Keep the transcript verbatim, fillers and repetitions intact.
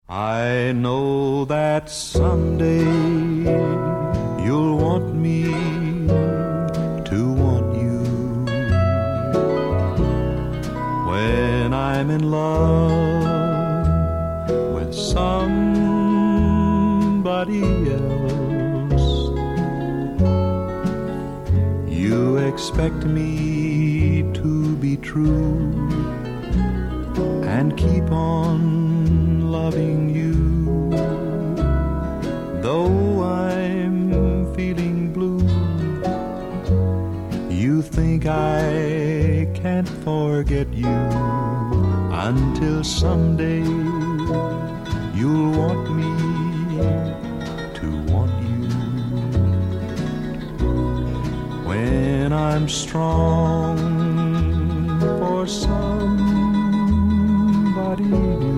I know that someday you'll want me to want you. When I'm in love with somebody else, you expect me to be true and keep on loving you. Though I'm feeling blue, you think I can't forget you until someday you'll want me to want you. When I'm strong for somebody new,